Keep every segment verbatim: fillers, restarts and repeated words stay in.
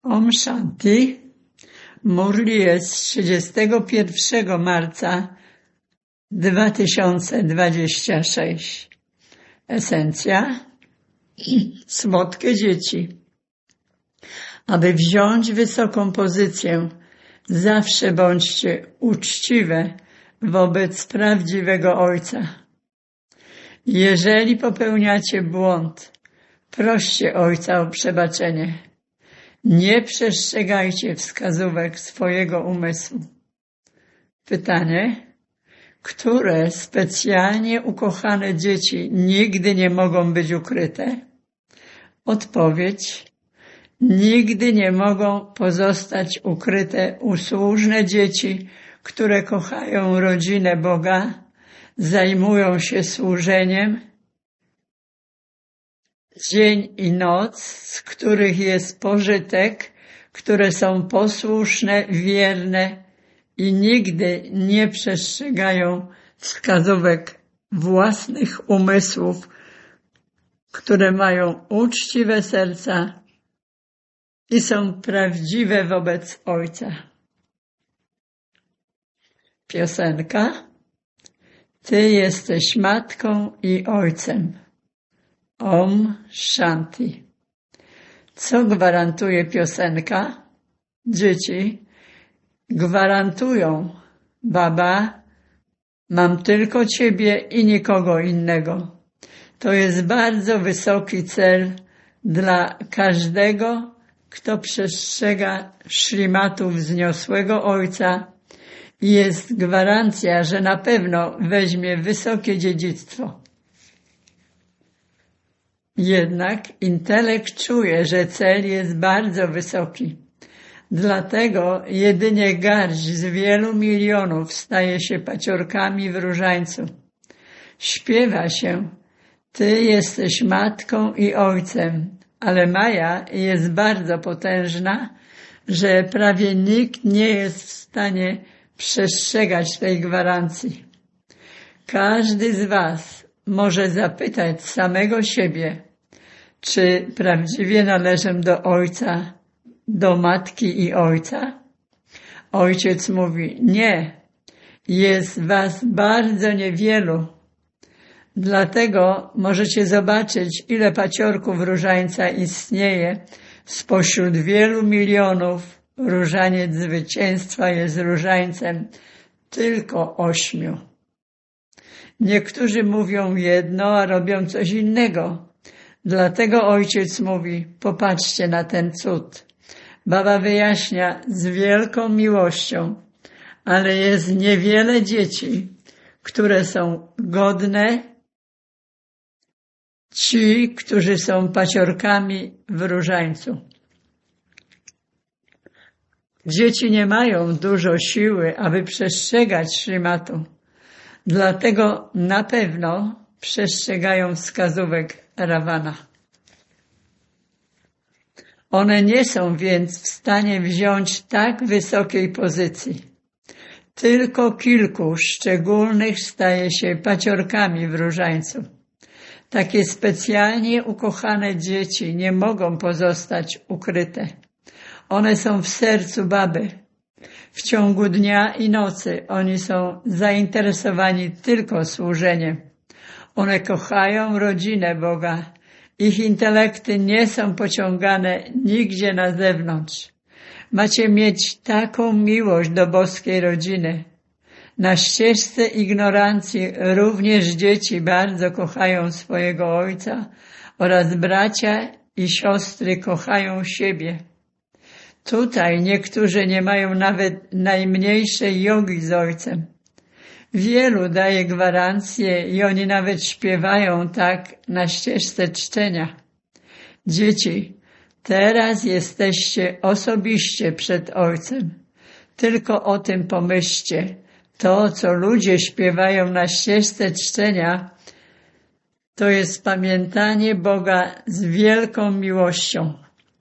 Om Shanti. Murli jest trzydziestego pierwszego marca dwa tysiące dwudziestego szóstego. Esencja. Słodkie dzieci. Aby wziąć wysoką pozycję, zawsze bądźcie uczciwe wobec prawdziwego Ojca. Jeżeli popełniacie błąd, proście Ojca o przebaczenie. Nie przestrzegajcie wskazówek swojego umysłu. Pytanie: które specjalnie ukochane dzieci nigdy nie mogą być ukryte? Odpowiedź: nigdy nie mogą pozostać ukryte usłużne dzieci, które kochają rodzinę Boga, zajmują się służeniem dzień i noc, z których jest pożytek, które są posłuszne, wierne i nigdy nie przestrzegają wskazówek własnych umysłów, które mają uczciwe serca i są prawdziwe wobec Ojca. Piosenka. Ty jesteś matką i ojcem. Om Shanti. Co gwarantuje piosenka? Dzieci gwarantują: Baba, mam tylko Ciebie i nikogo innego. To jest bardzo wysoki cel dla każdego, kto przestrzega szrimatu wzniosłego Ojca i jest gwarancja, że na pewno weźmie wysokie dziedzictwo. Jednak intelekt czuje, że cel jest bardzo wysoki. Dlatego jedynie garść z wielu milionów staje się paciorkami w różańcu. Śpiewa się: Ty jesteś matką i ojcem, ale Maja jest bardzo potężna, że prawie nikt nie jest w stanie przestrzegać tej gwarancji. Każdy z was może zapytać samego siebie, czy prawdziwie należę do ojca, do matki i ojca? Ojciec mówi: nie, jest was bardzo niewielu. Dlatego możecie zobaczyć, ile paciorków różańca istnieje. Spośród wielu milionów różaniec zwycięstwa jest różańcem tylko ośmiu. Niektórzy mówią jedno, a robią coś innego. Dlatego ojciec mówi: popatrzcie na ten cud. Baba wyjaśnia z wielką miłością, ale jest niewiele dzieci, które są godne, ci, którzy są paciorkami w różańcu. Dzieci nie mają dużo siły, aby przestrzegać szrimatu. Dlatego na pewno przestrzegają wskazówek Rawana. One nie są więc w stanie wziąć tak wysokiej pozycji. Tylko kilku szczególnych staje się paciorkami w różańcu. Takie specjalnie ukochane dzieci nie mogą pozostać ukryte. One są w sercu baby. W ciągu dnia i nocy oni są zainteresowani tylko służeniem. One kochają rodzinę Boga. Ich intelekty nie są pociągane nigdzie na zewnątrz. Macie mieć taką miłość do boskiej rodziny. Na ścieżce ignorancji również dzieci bardzo kochają swojego ojca oraz bracia i siostry kochają siebie. Tutaj niektórzy nie mają nawet najmniejszej jogi z ojcem. Wielu daje gwarancje i oni nawet śpiewają tak na ścieżce czczenia. Dzieci, teraz jesteście osobiście przed Ojcem. Tylko o tym pomyślcie. To, co ludzie śpiewają na ścieżce czczenia, to jest pamiętanie Boga z wielką miłością.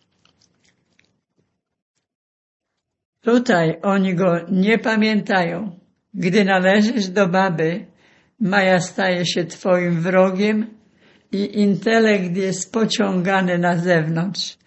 Tutaj oni Go nie pamiętają. Gdy należysz do baby, Maja staje się twoim wrogiem i intelekt jest pociągany na zewnątrz.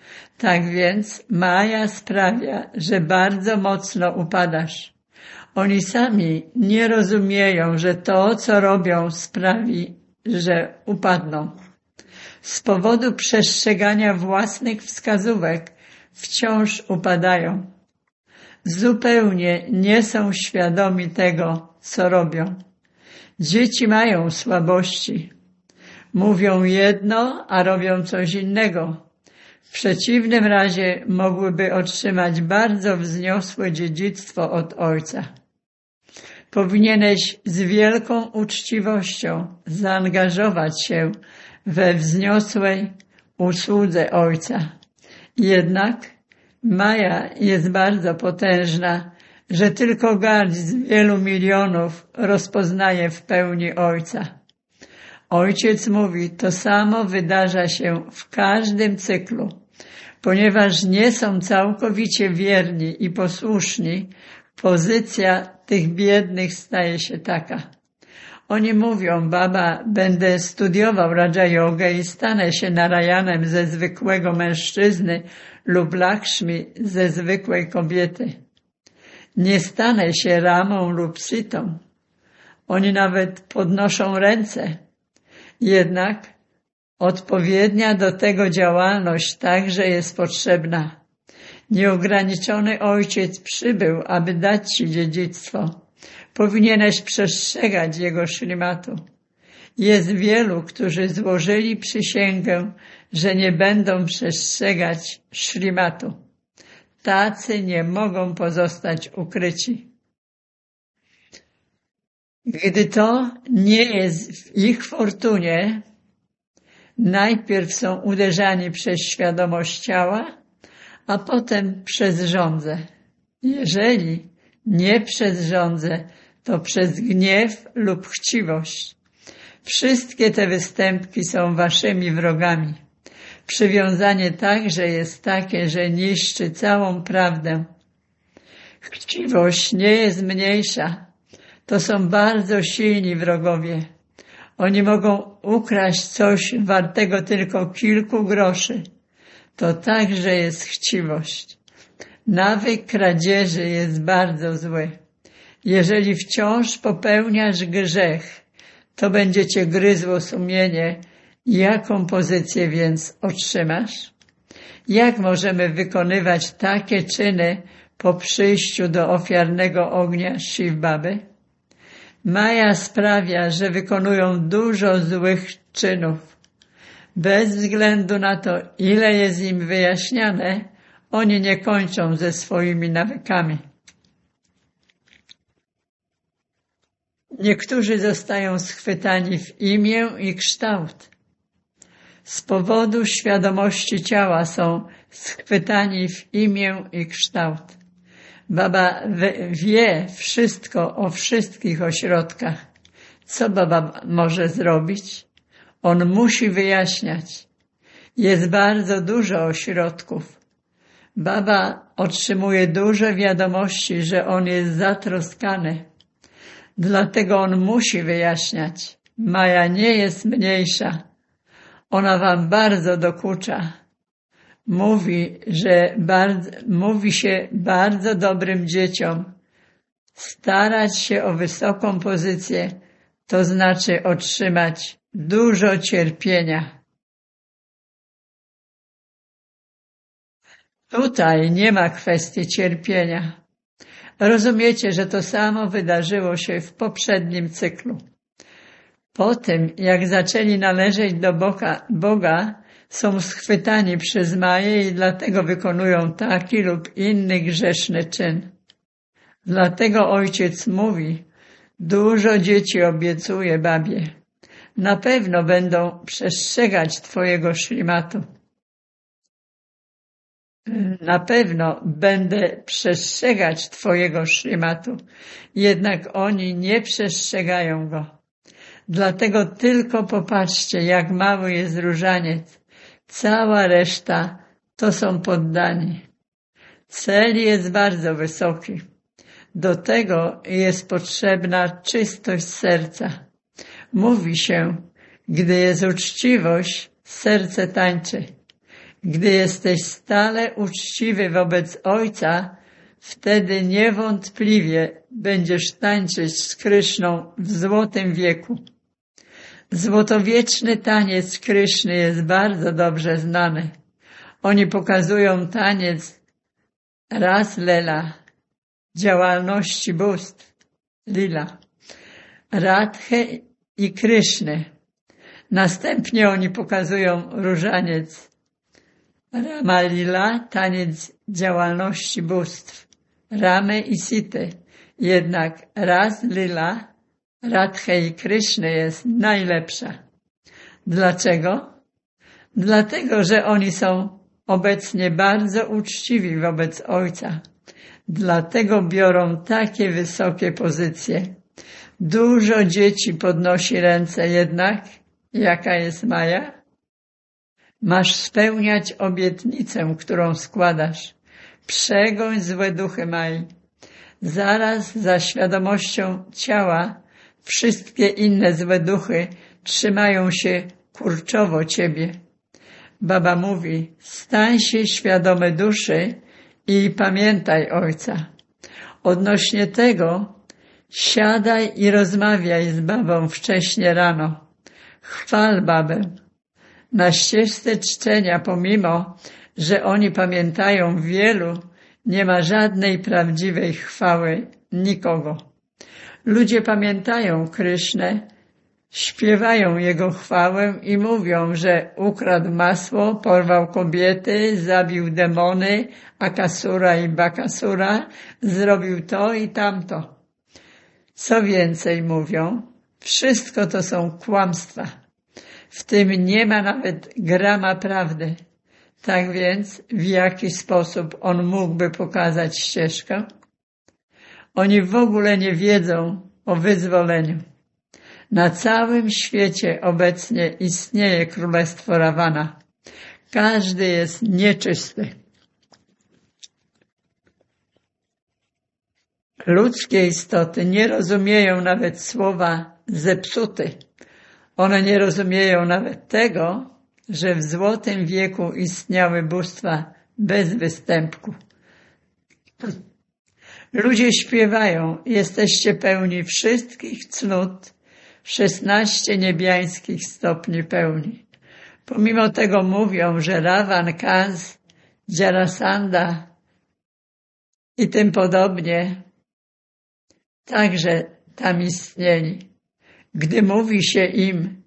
Tak więc Maja sprawia, że bardzo mocno upadasz. Oni sami nie rozumieją, że to, co robią, sprawi, że upadną. Z powodu przestrzegania własnych wskazówek wciąż upadają. Zupełnie nie są świadomi tego, co robią. Dzieci mają słabości. Mówią jedno, a robią coś innego. W przeciwnym razie mogłyby otrzymać bardzo wzniosłe dziedzictwo od ojca. Powinieneś z wielką uczciwością zaangażować się we wzniosłej usłudze ojca. Jednak Maja jest bardzo potężna, że tylko garść z wielu milionów rozpoznaje w pełni ojca. Ojciec mówi, to samo wydarza się w każdym cyklu. Ponieważ nie są całkowicie wierni i posłuszni, pozycja tych biednych staje się taka. Oni mówią, baba, będę studiował Raja Jogę i stanę się narayanem ze zwykłego mężczyzny lub Lakshmi ze zwykłej kobiety. Nie stanę się Ramą lub Sitą. Oni nawet podnoszą ręce. Jednak odpowiednia do tego działalność także jest potrzebna. Nieograniczony Ojciec przybył, aby dać Ci dziedzictwo. Powinieneś przestrzegać Jego szrimatu. Jest wielu, którzy złożyli przysięgę, że nie będą przestrzegać szrimatu. Tacy nie mogą pozostać ukryci. Gdy to nie jest w ich fortunie, najpierw są uderzani przez świadomość ciała, a potem przez żądzę. Jeżeli nie przez żądzę, to przez gniew lub chciwość. Wszystkie te występki są waszymi wrogami. Przywiązanie także jest takie, że niszczy całą prawdę. Chciwość nie jest mniejsza. To są bardzo silni wrogowie. Oni mogą ukraść coś wartego tylko kilku groszy. To także jest chciwość. Nawyk kradzieży jest bardzo zły. Jeżeli wciąż popełniasz grzech, to będzie cię gryzło sumienie. Jaką pozycję więc otrzymasz? Jak możemy wykonywać takie czyny po przyjściu do ofiarnego ognia Shiv Baby? Maja sprawia, że wykonują dużo złych czynów. Bez względu na to, ile jest im wyjaśniane, oni nie kończą ze swoimi nawykami. Niektórzy zostają schwytani w imię i kształt. Z powodu świadomości ciała są schwytani w imię i kształt. Baba wie wszystko o wszystkich ośrodkach. Co baba może zrobić? On musi wyjaśniać. Jest bardzo dużo ośrodków. Baba otrzymuje duże wiadomości, że on jest zatroskany. Dlatego on musi wyjaśniać. Maja nie jest mniejsza. Ona wam bardzo dokucza. Mówi, że bardzo, mówi się bardzo dobrym dzieciom. Starać się o wysoką pozycję, to znaczy otrzymać dużo cierpienia. Tutaj nie ma kwestii cierpienia. Rozumiecie, że to samo wydarzyło się w poprzednim cyklu. Po tym, jak zaczęli należeć do Boga, Boga, są schwytani przez Maję i dlatego wykonują taki lub inny grzeszny czyn. Dlatego Ojciec mówi, dużo dzieci obiecuje babie. Na pewno będą przestrzegać Twojego szrimatu. Na pewno będę przestrzegać Twojego szrimatu, jednak oni nie przestrzegają go. Dlatego tylko popatrzcie, jak mały jest różaniec. Cała reszta to są poddani. Cel jest bardzo wysoki. Do tego jest potrzebna czystość serca. Mówi się, gdy jest uczciwość, serce tańczy. Gdy jesteś stale uczciwy wobec Ojca, wtedy niewątpliwie będziesz tańczyć z Kryszną w złotym wieku. Złotowieczny taniec Kryszny jest bardzo dobrze znany. Oni pokazują taniec Ras Lela, działalności bóstw, Lila, Radhę i Kryszny. Następnie oni pokazują różaniec Rama Lila, taniec działalności bóstw, Ramy i Sity. Jednak Ras Lila, Radhę i Kryszny jest najlepsza. Dlaczego? Dlatego, że oni są obecnie bardzo uczciwi wobec Ojca. Dlatego biorą takie wysokie pozycje. Dużo dzieci podnosi ręce, jednak jaka jest Maja? Masz spełniać obietnicę, którą składasz. Przegoń złe duchy Mai. Zaraz za świadomością ciała wszystkie inne złe duchy trzymają się kurczowo ciebie. Baba mówi, stań się świadomy duszy i pamiętaj Ojca. Odnośnie tego siadaj i rozmawiaj z babą wcześnie rano. Chwal babę. Na ścieżce czczenia, pomimo że oni pamiętają wielu, nie ma żadnej prawdziwej chwały nikogo. Ludzie pamiętają Krysznę, śpiewają Jego chwałę i mówią, że ukradł masło, porwał kobiety, zabił demony, Akasura i Bakasura, zrobił to i tamto. Co więcej mówią, wszystko to są kłamstwa. W tym nie ma nawet grama prawdy. Tak więc w jaki sposób on mógłby pokazać ścieżkę? Oni w ogóle nie wiedzą o wyzwoleniu. Na całym świecie obecnie istnieje królestwo Rawana. Każdy jest nieczysty. Ludzkie istoty nie rozumieją nawet słowa zepsuty. One nie rozumieją nawet tego, że w złotym wieku istniały bóstwa bez występku. Ludzie śpiewają, jesteście pełni wszystkich cnót, szesnaście niebiańskich stopni pełni. Pomimo tego mówią, że Ravan, Kaz, Jarasandha i tym podobnie także tam istnieli. Gdy mówi się im,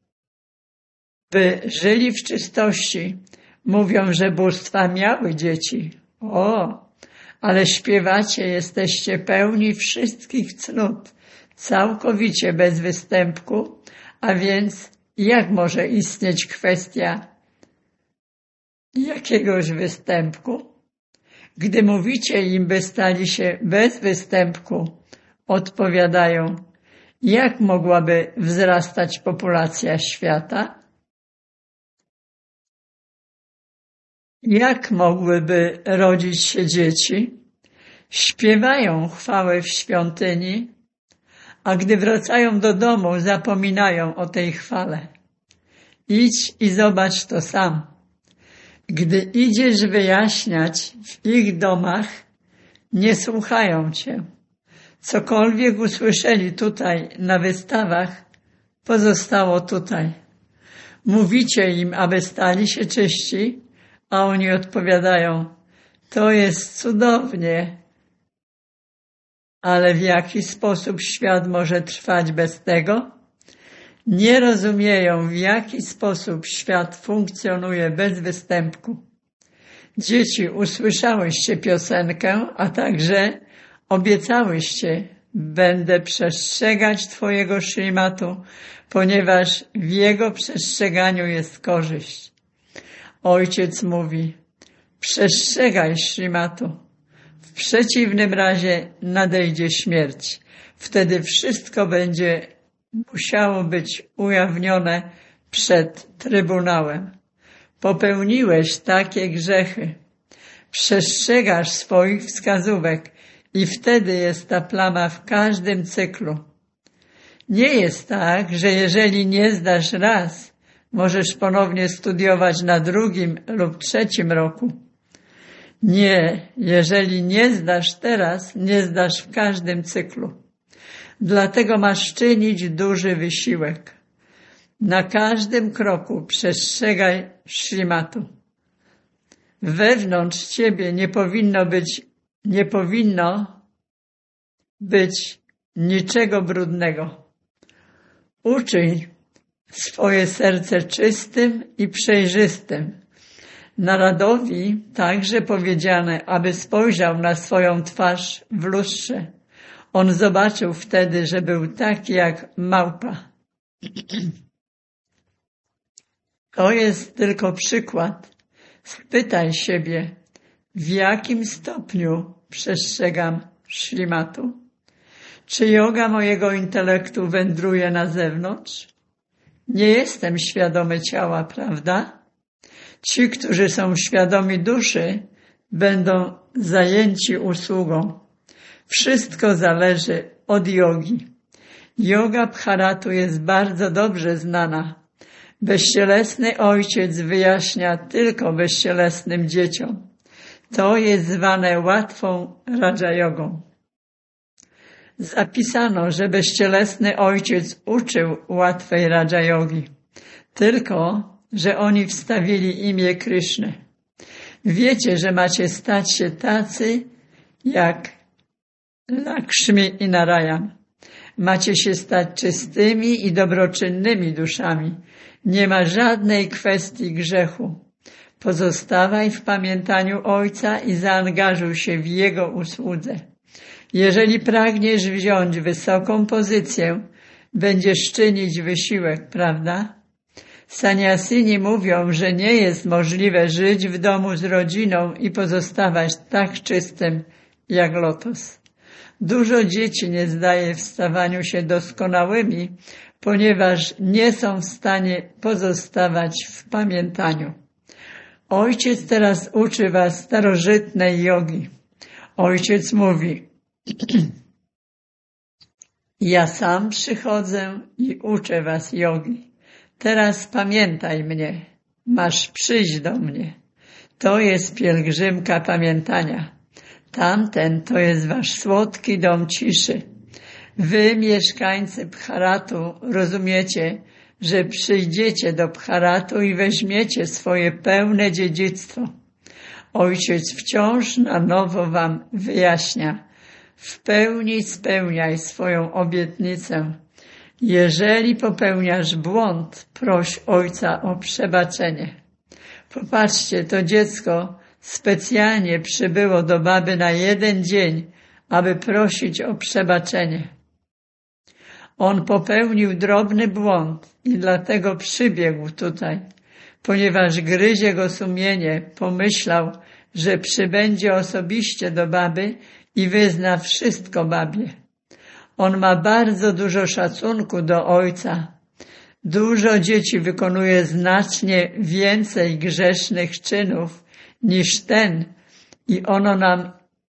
by żyli w czystości, mówią, że bóstwa miały dzieci. O, ale śpiewacie, jesteście pełni wszystkich cnót, całkowicie bez występku, a więc jak może istnieć kwestia jakiegoś występku? Gdy mówicie im, by stali się bez występku, odpowiadają, jak mogłaby wzrastać populacja świata? Jak mogłyby rodzić się dzieci? Śpiewają chwałę w świątyni, a gdy wracają do domu, zapominają o tej chwale. Idź i zobacz to sam. Gdy idziesz wyjaśniać w ich domach, nie słuchają cię. Cokolwiek usłyszeli tutaj na wystawach, pozostało tutaj. Mówicie im, aby stali się czyści, a oni odpowiadają, to jest cudownie, ale w jaki sposób świat może trwać bez tego? Nie rozumieją, w jaki sposób świat funkcjonuje bez występku. Dzieci, usłyszałyście piosenkę, a także obiecałyście, będę przestrzegać Twojego szrimatu, ponieważ w jego przestrzeganiu jest korzyść. Ojciec mówi, przestrzegaj szrimatu. W przeciwnym razie nadejdzie śmierć. Wtedy wszystko będzie musiało być ujawnione przed Trybunałem. Popełniłeś takie grzechy. Przestrzegasz swoich wskazówek i wtedy jest ta plama w każdym cyklu. Nie jest tak, że jeżeli nie zdasz raz, Możesz ponownie studiować na drugim lub trzecim roku. Nie, jeżeli nie zdasz teraz, nie zdasz w każdym cyklu. Dlatego masz czynić duży wysiłek. Na każdym kroku przestrzegaj szrimatu. Wewnątrz ciebie nie powinno być, nie powinno być niczego brudnego. Uczyń swoje serce czystym i przejrzystym. Narodowi także powiedziane, aby spojrzał na swoją twarz w lustrze. On zobaczył wtedy, że był taki jak małpa. To jest tylko przykład. Spytaj siebie, w jakim stopniu przestrzegam szrimatu? Czy joga mojego intelektu wędruje na zewnątrz? Nie jestem świadomy ciała, prawda? Ci, którzy są świadomi duszy, będą zajęci usługą. Wszystko zależy od jogi. Joga Bharatu jest bardzo dobrze znana. Bezcielesny ojciec wyjaśnia tylko bezcielesnym dzieciom. To jest zwane łatwą raja jogą. Zapisano, że bezcielesny ojciec uczył łatwej raja jogi. Tylko, że oni wstawili imię Kryszny. Wiecie, że macie stać się tacy jak Lakshmi i Narayan. Macie się stać czystymi i dobroczynnymi duszami. Nie ma żadnej kwestii grzechu. Pozostawaj w pamiętaniu Ojca i zaangażuj się w Jego usłudze. Jeżeli pragniesz wziąć wysoką pozycję, będziesz czynić wysiłek, prawda? Saniasyni mówią, że nie jest możliwe żyć w domu z rodziną i pozostawać tak czystym jak lotos. Dużo dzieci nie zdaje w stawaniu się doskonałymi, ponieważ nie są w stanie pozostawać w pamiętaniu. Ojciec teraz uczy was starożytnej jogi. Ojciec mówi, ja sam przychodzę i uczę was jogi. Teraz pamiętaj mnie, masz przyjść do mnie. To jest pielgrzymka pamiętania. Tamten to jest wasz słodki dom ciszy. Wy, mieszkańcy Bharatu, rozumiecie, że przyjdziecie do Bharatu i weźmiecie swoje pełne dziedzictwo. Ojciec wciąż na nowo wam wyjaśnia. W pełni spełniaj swoją obietnicę. Jeżeli popełniasz błąd, proś Ojca o przebaczenie. Popatrzcie, to dziecko specjalnie przybyło do baby na jeden dzień, aby prosić o przebaczenie. On popełnił drobny błąd i dlatego przybiegł tutaj. Ponieważ gryzie go sumienie, pomyślał, że przybędzie osobiście do baby i wyzna wszystko babie. On ma bardzo dużo szacunku do ojca. Dużo dzieci wykonuje znacznie więcej grzesznych czynów niż ten i ono nam,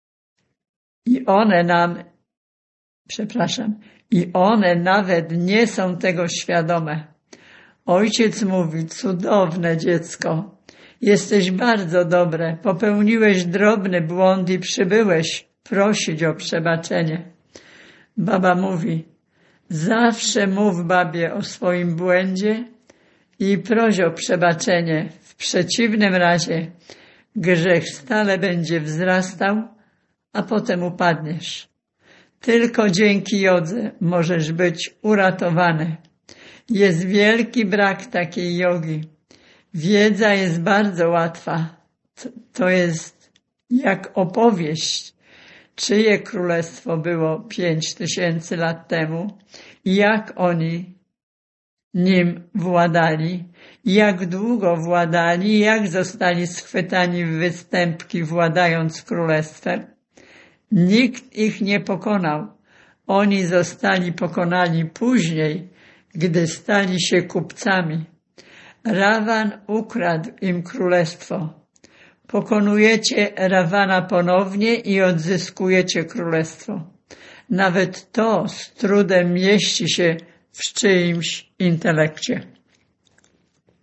i one nam, przepraszam, i one nawet nie są tego świadome. Ojciec mówi, cudowne dziecko, jesteś bardzo dobre, popełniłeś drobny błąd i przybyłeś prosić o przebaczenie. Baba mówi, zawsze mów babie o swoim błędzie i proś o przebaczenie. W przeciwnym razie grzech stale będzie wzrastał, a potem upadniesz. Tylko dzięki jodze możesz być uratowany. Jest wielki brak takiej jogi. Wiedza jest bardzo łatwa. To jest jak opowieść, czyje królestwo było pięć tysięcy lat temu i jak oni nim władali, jak długo władali, jak zostali schwytani w występki, władając królestwem. Nikt ich nie pokonał. Oni zostali pokonani później, gdy stali się kupcami. Rawan ukradł im królestwo. Pokonujecie Rawana ponownie i odzyskujecie królestwo. Nawet to z trudem mieści się w czyimś intelekcie.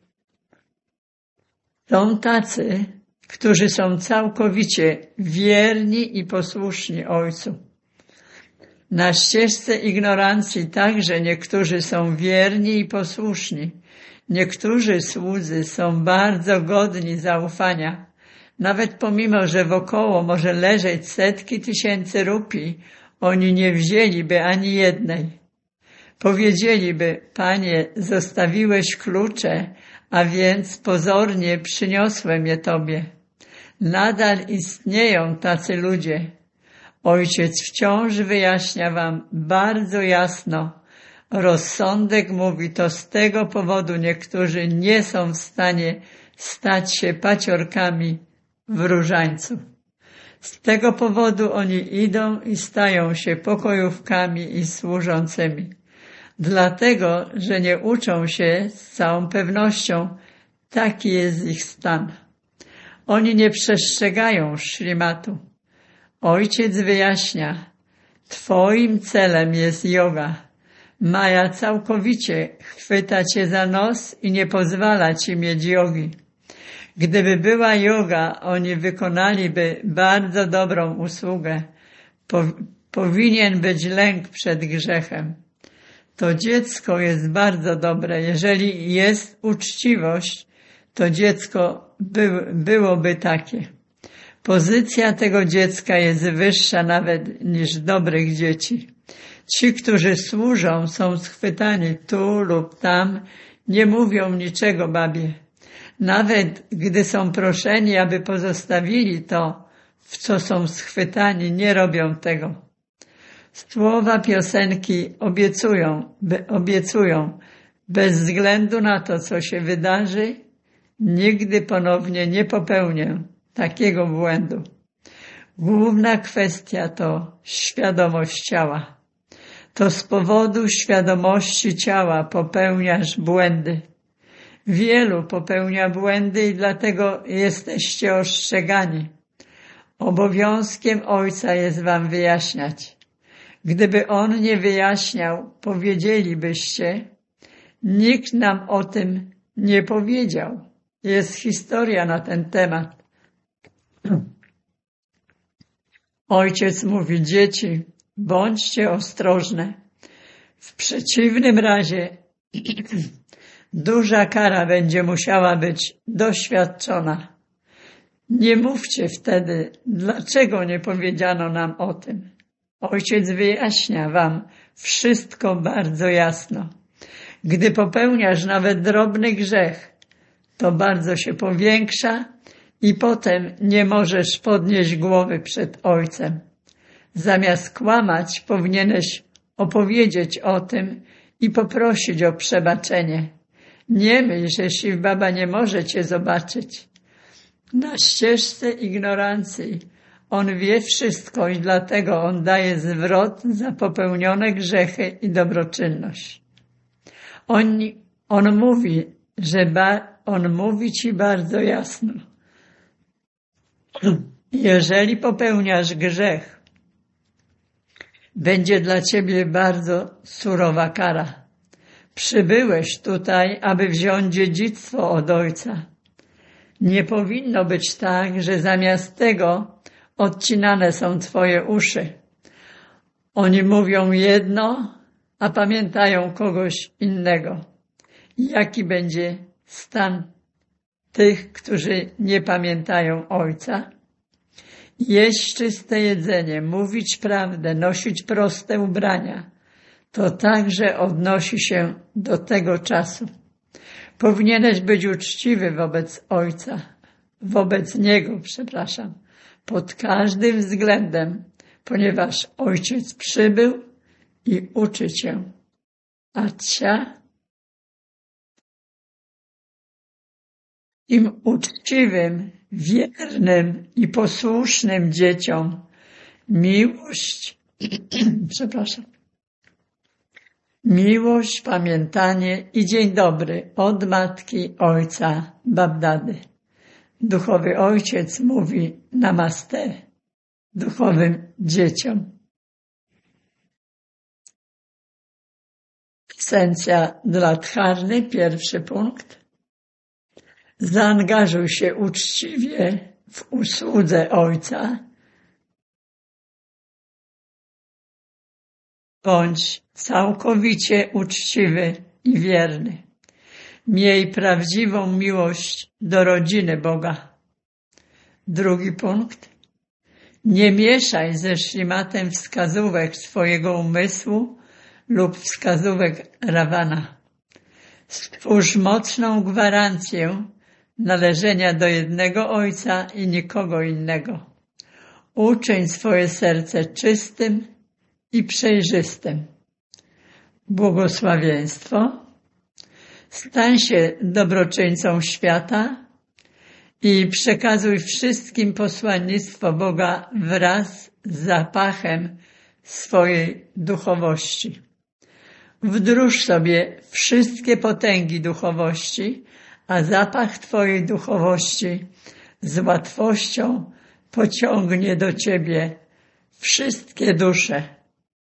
Są tacy, którzy są całkowicie wierni i posłuszni Ojcu. Na ścieżce ignorancji także niektórzy są wierni i posłuszni. Niektórzy słudzy są bardzo godni zaufania. Nawet pomimo, że wokoło może leżeć setki tysięcy rupii, oni nie wzięliby ani jednej. Powiedzieliby: Panie, zostawiłeś klucze, a więc pozornie przyniosłem je Tobie. Nadal istnieją tacy ludzie. Ojciec wciąż wyjaśnia wam bardzo jasno. Rozsądek mówi to z tego powodu niektórzy nie są w stanie stać się paciorkami w różańcu. Z tego powodu oni idą i stają się pokojówkami i służącymi. Dlatego, że nie uczą się z całą pewnością, taki jest ich stan. Oni nie przestrzegają szrimatu. Ojciec wyjaśnia, Twoim celem jest joga. Maja całkowicie chwyta Cię za nos i nie pozwala Ci mieć jogi. Gdyby była joga, oni wykonaliby bardzo dobrą usługę. Po, powinien być lęk przed grzechem. To dziecko jest bardzo dobre. Jeżeli jest uczciwość, to dziecko by, byłoby takie. Pozycja tego dziecka jest wyższa nawet niż dobrych dzieci. Ci, którzy służą, są schwytani tu lub tam, nie mówią niczego babie. Nawet gdy są proszeni, aby pozostawili to, w co są schwytani, nie robią tego. Słowa piosenki obiecują, be, obiecują, bez względu na to, co się wydarzy, nigdy ponownie nie popełnię takiego błędu. Główna kwestia to świadomość ciała. To z powodu świadomości ciała popełniasz błędy. Wielu popełnia błędy i dlatego jesteście ostrzegani. Obowiązkiem Ojca jest wam wyjaśniać. Gdyby On nie wyjaśniał, powiedzielibyście, nikt nam o tym nie powiedział. Jest historia na ten temat. Ojciec mówi: dzieci, bądźcie ostrożne. W przeciwnym razie duża kara będzie musiała być doświadczona. Nie mówcie wtedy, dlaczego nie powiedziano nam o tym. Ojciec wyjaśnia wam wszystko bardzo jasno. Gdy popełniasz nawet drobny grzech, to bardzo się powiększa i potem nie możesz podnieść głowy przed Ojcem. Zamiast kłamać, powinieneś opowiedzieć o tym i poprosić o przebaczenie. Nie myśl, że Shiv Baba nie może cię zobaczyć. Na ścieżce ignorancji On wie wszystko i dlatego On daje zwrot za popełnione grzechy i dobroczynność. On, on mówi, że ba, On mówi ci bardzo jasno. Jeżeli popełniasz grzech, będzie dla ciebie bardzo surowa kara. Przybyłeś tutaj, aby wziąć dziedzictwo od Ojca. Nie powinno być tak, że zamiast tego odcinane są twoje uszy. Oni mówią jedno, a pamiętają kogoś innego. Jaki będzie stan tych, którzy nie pamiętają Ojca? Jeść czyste jedzenie, mówić prawdę, nosić proste ubrania, to także odnosi się do tego czasu. Powinieneś być uczciwy wobec Ojca, wobec Niego, przepraszam, pod każdym względem, ponieważ Ojciec przybył i uczy cię. Acia. Im uczciwym, wiernym i posłusznym dzieciom miłość, przepraszam, miłość, pamiętanie i dzień dobry od matki, ojca, babdady. Duchowy Ojciec mówi namaste duchowym dzieciom. Esencja dla Dharny, pierwszy punkt. Zaangażuj się uczciwie w usłudze Ojca. Bądź całkowicie uczciwy i wierny. Miej prawdziwą miłość do rodziny Boga. Drugi punkt. Nie mieszaj ze szlimatem wskazówek swojego umysłu lub wskazówek Rawana. Stwórz mocną gwarancję należenia do jednego Ojca i nikogo innego. Uczyń swoje serce czystym i przejrzystym. Błogosławieństwo. Stań się dobroczyńcą świata i przekazuj wszystkim posłannictwo Boga wraz z zapachem swojej duchowości. Wdróż sobie wszystkie potęgi duchowości, a zapach Twojej duchowości z łatwością pociągnie do Ciebie wszystkie dusze.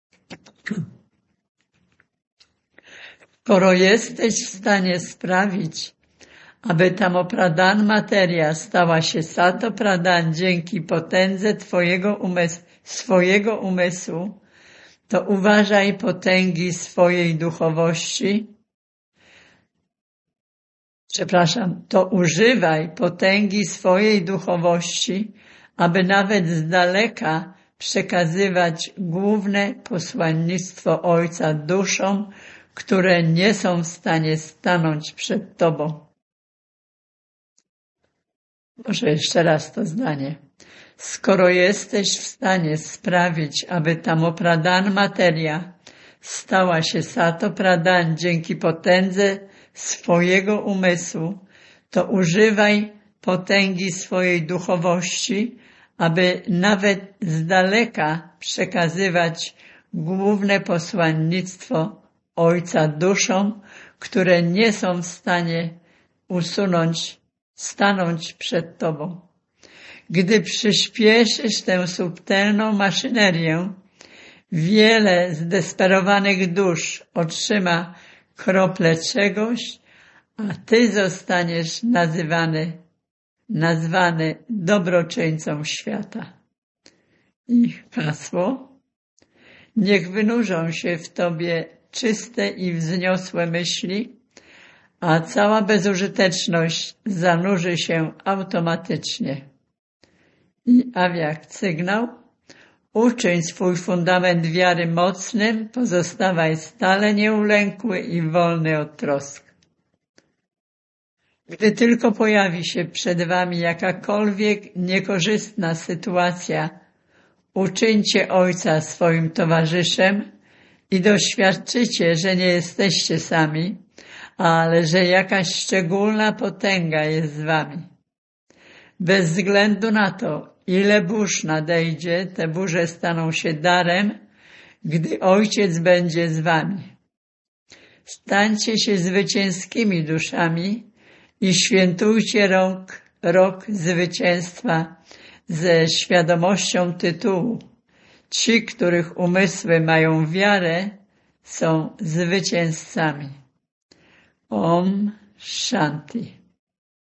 Skoro jesteś w stanie sprawić, aby Tamopradan materia stała się Satopradan dzięki potędze Twojego umysłu, swojego umysłu, to uważaj potęgi swojej duchowości. Przepraszam, to używaj potęgi swojej duchowości, aby nawet z daleka przekazywać główne posłannictwo Ojca duszom, które nie są w stanie stanąć przed Tobą. Może jeszcze raz to zdanie. Skoro jesteś w stanie sprawić, aby Tamopradan materia stała się Satopradan dzięki potędze swojego umysłu, to używaj potęgi swojej duchowości, aby nawet z daleka przekazywać główne posłannictwo Ojca duszom, które nie są w stanie usunąć, stanąć przed Tobą. Gdy przyspieszysz tę subtelną maszynerię, wiele zdesperowanych dusz otrzyma krople czegoś, a Ty zostaniesz nazywany, nazwany dobroczyńcą świata. I hasło. Niech wynurzą się w Tobie czyste i wzniosłe myśli, a cała bezużyteczność zanurzy się automatycznie. I awiak sygnał. Uczyń swój fundament wiary mocnym, pozostawaj stale nieulękły i wolny od trosk. Gdy tylko pojawi się przed Wami jakakolwiek niekorzystna sytuacja, uczyńcie Ojca swoim towarzyszem i doświadczycie, że nie jesteście sami, ale że jakaś szczególna potęga jest z Wami. Bez względu na to, ile burz nadejdzie, te burze staną się darem, gdy Ojciec będzie z Wami. Stańcie się zwycięskimi duszami i świętujcie rok, rok zwycięstwa ze świadomością tytułu. Ci, których umysły mają wiarę, są zwycięzcami. Om Shanti.